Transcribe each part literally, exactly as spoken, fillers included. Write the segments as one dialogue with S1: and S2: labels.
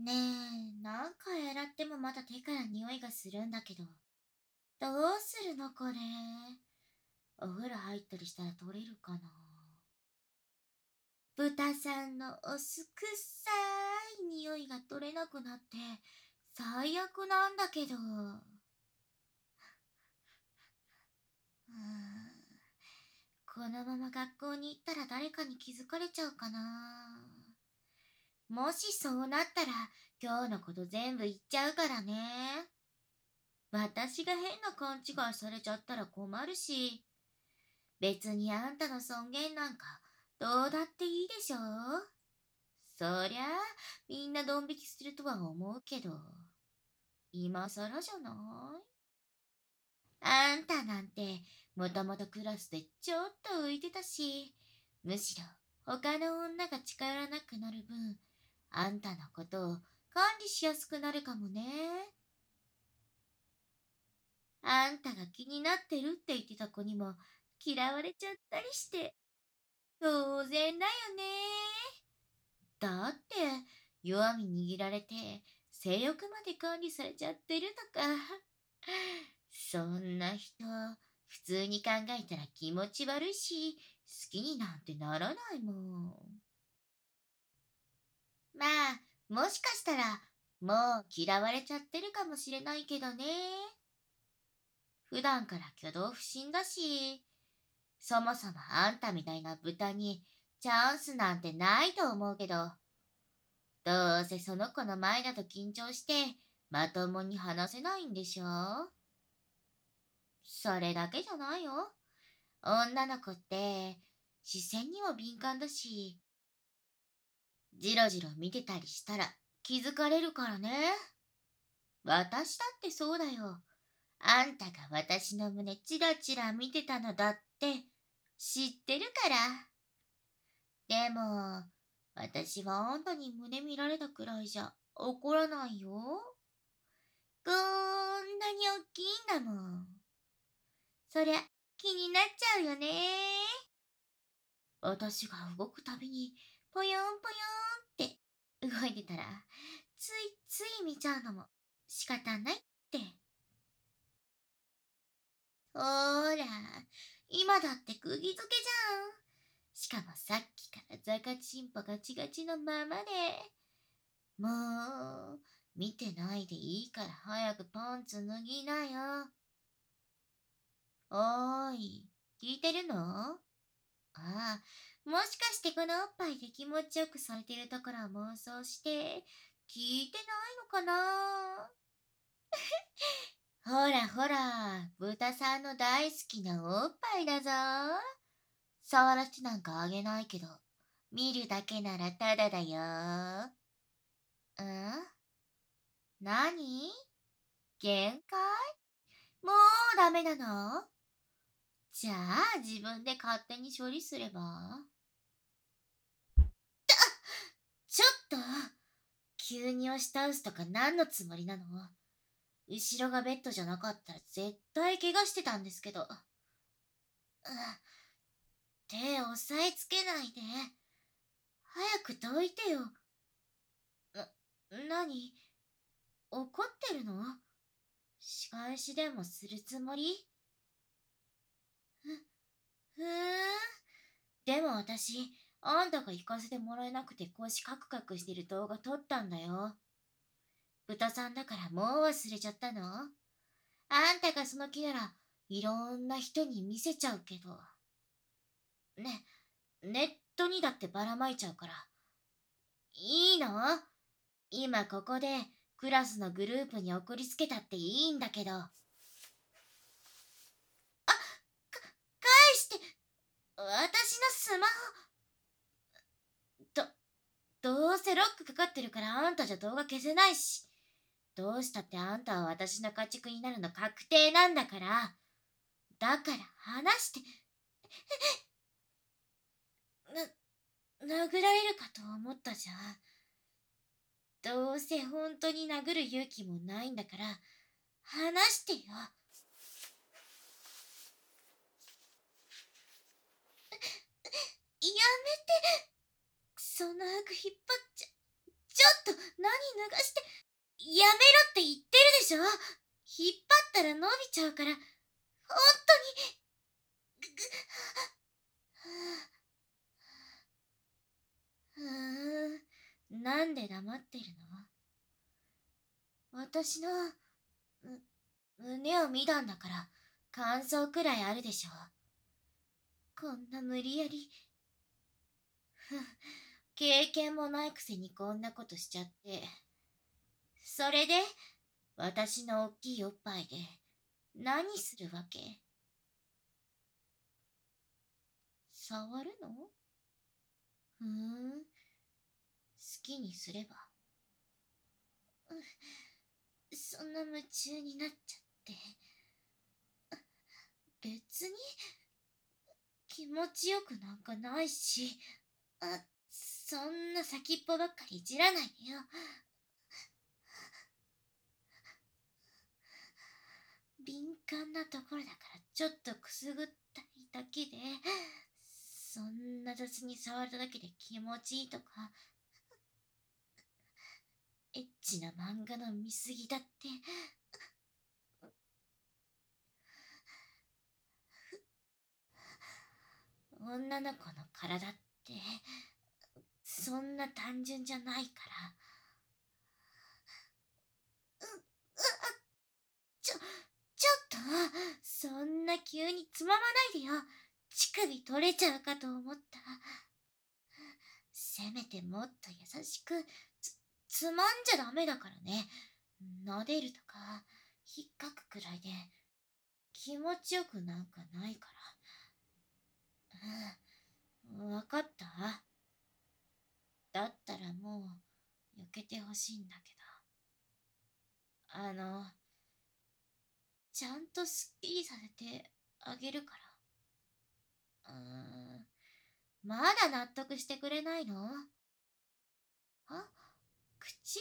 S1: ねえ、何回洗ってもまだ手から匂いがするんだけど。どうするのこれ。お風呂入ったりしたら取れるかな。豚さんのおすくさい匂いが取れなくなって最悪なんだけど。うーんこのまま学校に行ったら誰かに気づかれちゃうかな。もしそうなったら今日のこと全部言っちゃうからね。私が変な勘違いされちゃったら困るし、別にあんたの尊厳なんかどうだっていいでしょ。そりゃあみんなドン引きするとは思うけど、今更じゃない？あんたなんてもともとクラスでちょっと浮いてたし、むしろ他の女が近寄らなくなる分、あんたのことを管理しやすくなるかもね。あんたが気になってるって言ってた子にも嫌われちゃったりして、当然だよね。だって、弱み握られて、性欲まで管理されちゃってるとか。そんな人、普通に考えたら気持ち悪いし、好きになんてならないもん。まあ、もしかしたら、もう嫌われちゃってるかもしれないけどね。普段から挙動不審だし、そもそもあんたみたいな豚にチャンスなんてないと思うけど、どうせその子の前だと緊張してまともに話せないんでしょ。それだけじゃないよ。女の子って視線にも敏感だし、じろじろ見てたりしたら気づかれるからね。私だってそうだよ。あんたが私の胸チラチラ見てたのだって知ってるから。でも、私はあんたに胸見られたくらいじゃ怒らないよ。こんなに大きいんだもん。そりゃ気になっちゃうよね。私が動くたびにぽよんぽよんって動いてたらついつい見ちゃうのも仕方ないって。ほーら、今だって釘付けじゃん。しかもさっきからザカチンポガチガチのままで。もう、見てないでいいから早くパンツ脱ぎなよ。おーい、聞いてるの？ああ、もしかしてこのおっぱいで気持ちよくされてるところを妄想して聞いてないのかな。ほらほら、豚さんの大好きなおっぱいだぞ。触らせてなんかあげないけど、見るだけならタダだよ。ん？何？限界？もうダメなの？じゃあ自分で勝手に処理すれば？ちょっと急に押し倒すとか何のつもりなの？後ろがベッドじゃなかったら絶対怪我してたんですけど。う手押さえつけないで。早くどいてよ。な、なに？怒ってるの？仕返しでもするつもり？ふ、ふーん。でも私、あんたが行かせてもらえなくて腰カクカクしてる動画撮ったんだよ。豚さんだからもう忘れちゃったの？あんたがその気ならいろんな人に見せちゃうけど。ね、ネットにだってばらまいちゃうから。いいの？今ここでクラスのグループに送りつけたっていいんだけど。あ、か、返して。私のスマホ。ど、どうせロックかかってるからあんたじゃ動画消せないし。どうしたってあんたは私の家畜になるの確定なんだから。だから話して。な、殴られるかと思ったじゃん。どうせ本当に殴る勇気もないんだから、話してよ。やめて。その服引っ張っちゃ。ちょっと、何脱がして、やめろって言ってるでしょ。引っ張ったら伸びちゃうから、ほんとに。ぐぐふーん、なんで黙ってるの？私の、む、胸を見たんだから、感想くらいあるでしょ。こんな無理やり、ふん、経験もないくせにこんなことしちゃって。それで、私のおっきいおっぱいで、何するわけ？触るの？ふーん、好きにすれば。うそんな夢中になっちゃって。別に、気持ちよくなんかないし、あ、そんな先っぽばっかりいじらないでよ。敏感なところだからちょっとくすぐったいだけで、そんな雑に触るだけで気持ちいいとか、エッチな漫画の見過ぎだって。女の子の体って、そんな単純じゃないから。う、う、ちょ、ちょっと、そんな急につままないでよ。乳首取れちゃうかと思った。せめてもっと優しく、つ、つまんじゃダメだからね。撫でるとか、引っかくくらいで、気持ちよくなんかないから。うん、わかった？だったらもう、避けてほしいんだけど。あの、ちゃんとすっきりさせてあげるから。うーん、まだ納得してくれないの？あ、口？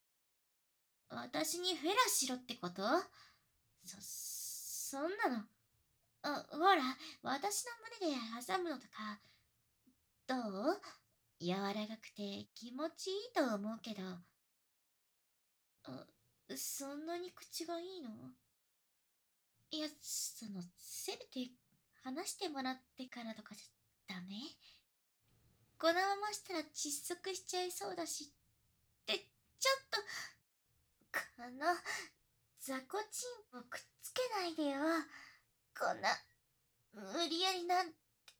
S1: 私にフェラしろってこと？そ、そんなの。あ、ほら、私の胸で挟むのとか、どう？柔らかくて気持ちいいと思うけど。あ、そんなに口がいいの？いや、その、せめて話してもらってからとかじゃダメ？このまましたら窒息しちゃいそうだし、って、ちょっと、この、雑魚チンポくっつけないでよ。こんな、無理やりなんて。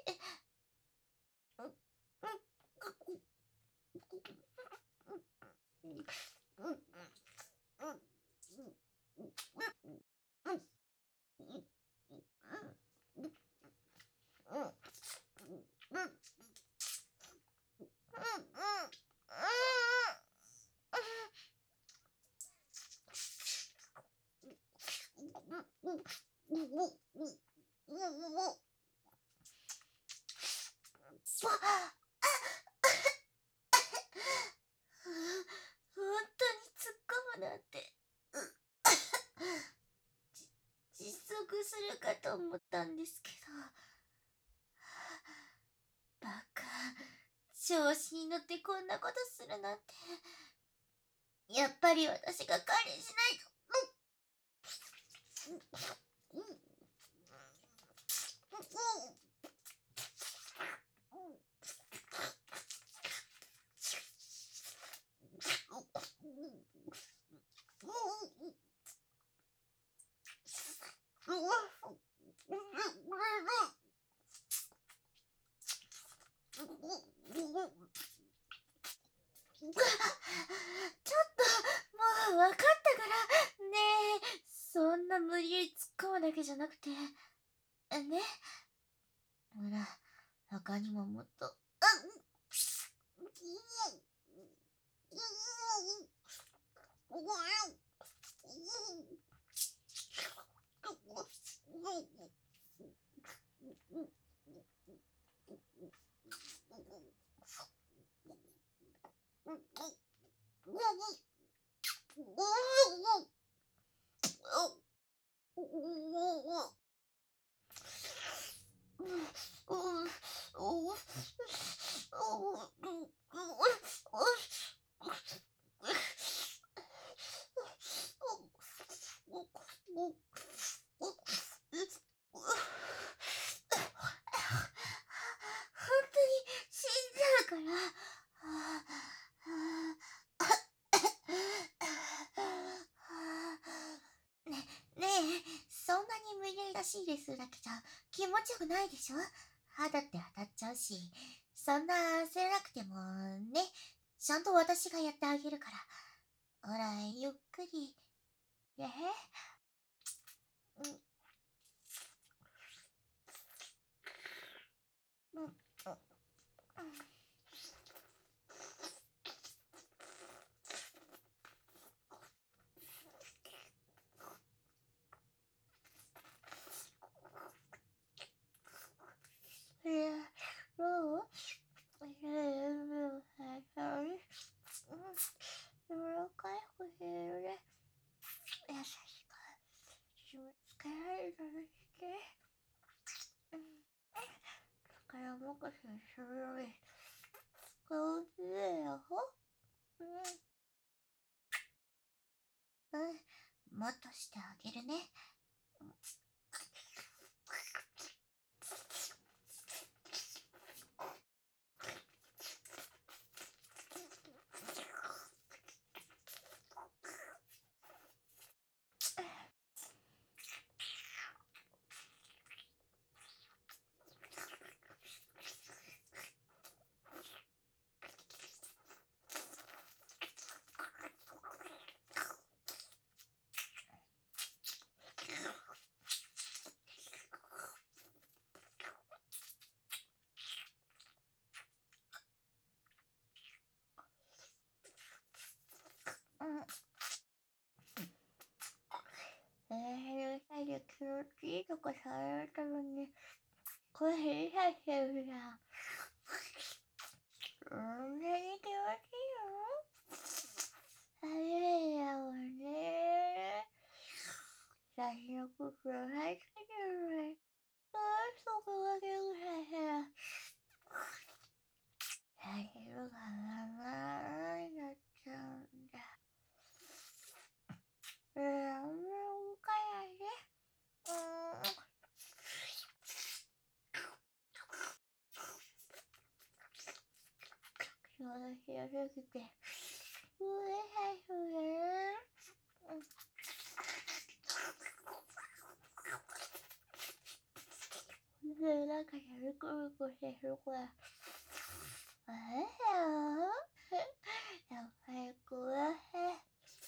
S1: 本当に突っ込むなんて。窒息するかと思ったんですけど。バカ、調子に乗ってこんなことするなんて。やっぱり私が管理しないと。ちょっと、もう分かったから。ねえ、そんな無理やり突っ込むだけじゃなくて。ね。ほら、他にももっと。あっ、 から。ね、ねえ、そんなに無理やりらしいですだけじゃ気持ちよくないでしょ。肌って当たっちゃうし、そんな焦らなくてもね、ちゃんと私がやってあげるから。ほら、ゆっくり。えうん、うん、うん。えどうえー、柔らかいくしてるね。優しく締め付けられたりして。うん。力任せにするより、顔きれいよ。うん。うん。もっとしてあげるね。うん。えー、最初気持ちいいとかされたのに、これ変さしてるじゃん。そんなに気持ちいいの？あれやわね。最初ここ入ってるのに、どうそこがけぐらいさ、最初が長いなっちゃうんだ。えー、あんま動かないで。うーん。私がすぎて、うえさいふね。で、なんかやるくるくしてるから。あれだよ。やっぱりこうやって、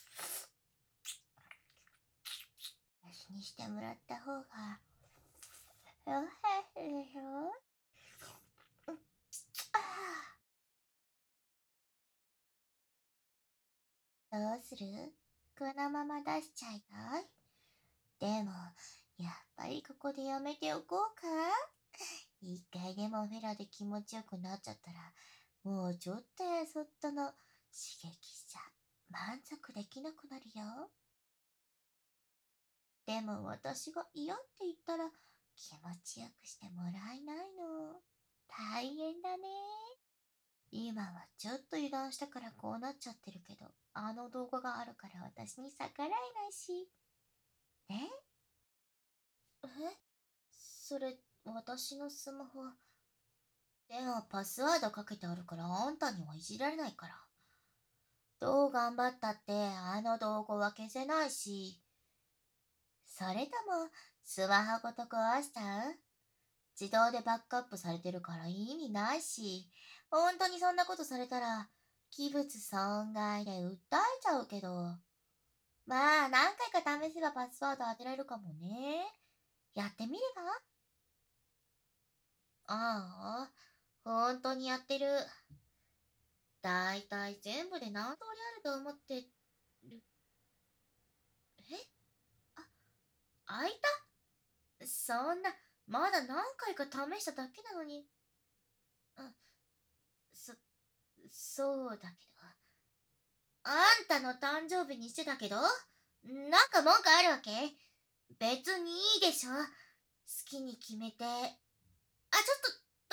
S1: 私にしてもらった方が、よかったでしょ。どうする？このまま出しちゃいたい？でも、やっぱりここでやめておこうか？一回でもフェラで気持ちよくなっちゃったら、もうちょっとやそっとの刺激じゃ満足できなくなるよ。でも私が嫌って言ったら気持ちよくしてもらえないの。大変だね。今はちょっと油断したからこうなっちゃってるけど、あの動画があるから私に逆らえないし。ね？え？それ、私のスマホ。でもパスワードかけてあるからあんたにはいじられないから。どう頑張ったってあの動画は消せないし。それともスマホごと壊した？自動でバックアップされてるから意味ないし。本当にそんなことされたら器物損害で訴えちゃうけど。まあ何回か試せばパスワード当てられるかもね。やってみれば？ああ、本当にやってる。だいたい全部で何通りあると思ってる。え？あ、開いた？そんな、まだ何回か試しただけなのに。うん、そ、そうだけど。あんたの誕生日にしてたけど、なんか文句あるわけ？別にいいでしょ。好きに決めて。あ、ちょっと、動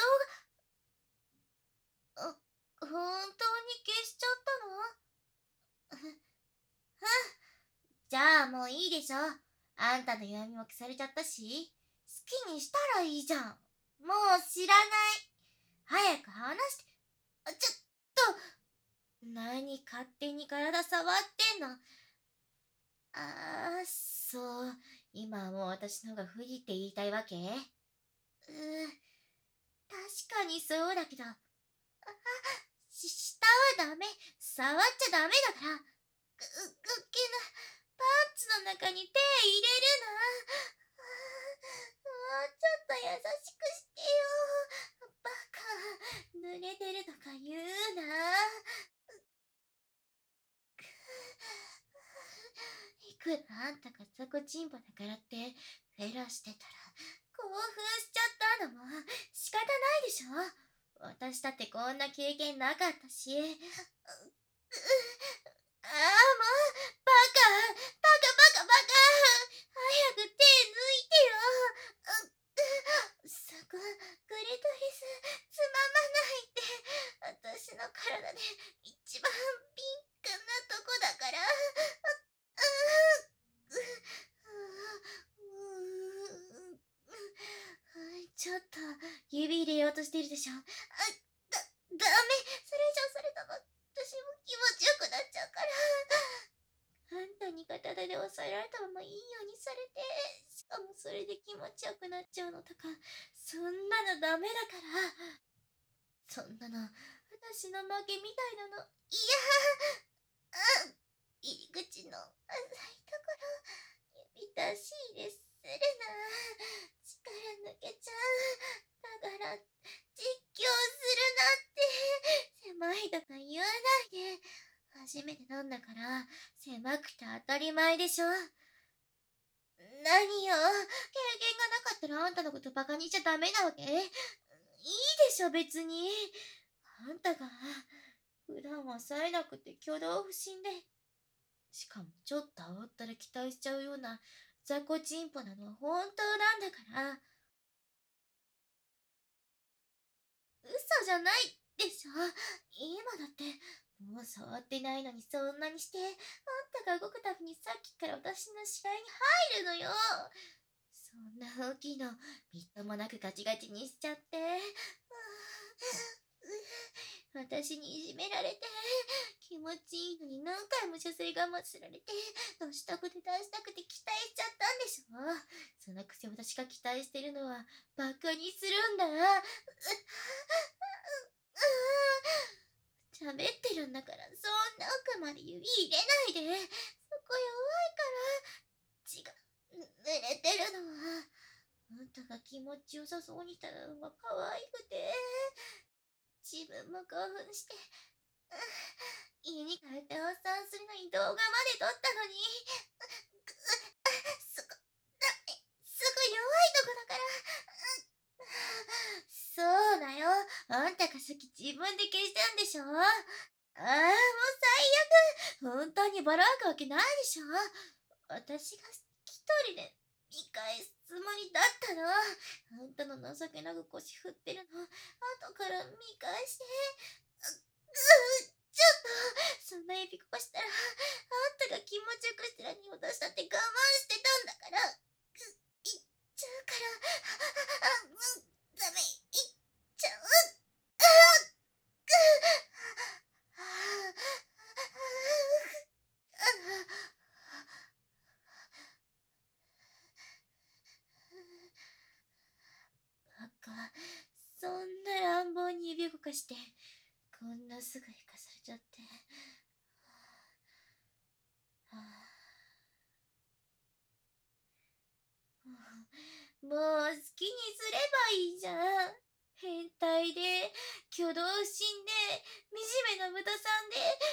S1: 画、あ、本当に消しちゃったの？ふ、ふん。じゃあもういいでしょ。あんたの弱みも消されちゃったし、好きにしたらいいじゃん。もう知らない。早く話して。 勝手に体触ってんの。あー、そう。今はもう私の方が不利って言いたいわけ？うー、確かにそうだけど、あ、し、下はダメ。触っちゃダメだから。ぐ、ぐけな、パンツの中に手入れるな。あー、もうちょっと優しくしてよ。バカ、濡れてるとか言うな。いくらあんたが雑魚チンポだからってフェラしてたら興奮しちゃったのも仕方ないでしょ。私だってこんな経験なかったし。う、う、ああ、もう、バカ、バカバカバカ、早く手抜いてよ。う、う、そこ、クリトリス、つままないで。私の体で一番敏感なとこだから。ちょっと指入れようとしてるでしょ。あ、だ、ダメ。それ以上されたら私も気持ちよくなっちゃうから。あんたに片手で押さえられたままいいようにされて、しかもそれで気持ちよくなっちゃうのとか、そんなのダメだから。そんなの私の負けみたいなのいや。あ、入り口の浅いところ、指出し入れするな。力抜けちゃう。だから、実況するなって。狭いとか言わないで。初めて飲んだから、狭くて当たり前でしょ。何よ。経験がなかったらあんたのことバカにしちゃダメなわけ？いいでしょ、別に。あんたが、普段は冴えなくて挙動不審で、しかもちょっと煽ったら期待しちゃうような雑魚チンポなのは本当なんだから。嘘じゃないでしょ。今だって、もう触ってないのにそんなにして、あんたが動くたびにさっきから私の視界に入るのよ。そんな大きいの、みっともなくガチガチにしちゃって。私にいじめられて、気持ちいいのに何回も射精我慢さられて、出したくて出したくて期待しちゃったんでしょ。そのくせ私が期待してるのは、バカにするんだ。喋ってるんだから、そんな奥まで指入れないで。そこ弱いから、血が濡れてるのは。あんたが気持ちよさそうにしたのが可愛くて、自分も興奮して、家に帰って発散するのに動画まで撮ったのに、すご、ダメ、すごい弱いとこだから。そうだよ。あんたがさっき自分で消したんでしょ。ああ、もう最悪。本当にばらまくわけないでしょ。私が一人で見返すつもりだったの。あんたの情けなく腰振ってるの、後から見返して。う、う、ちょっと、そんな指こしたら、あんたが気持ちよくしてるのに私だって我慢してたんだから。う、いっちゃうから、あ、うん、ダメ、いっちゃう。バカ、そんな乱暴に指動かして、こんなすぐ行かされちゃって。はあ、もう好きにすればいいじゃん。変態で、挙動不審で、惨めな豚さんで、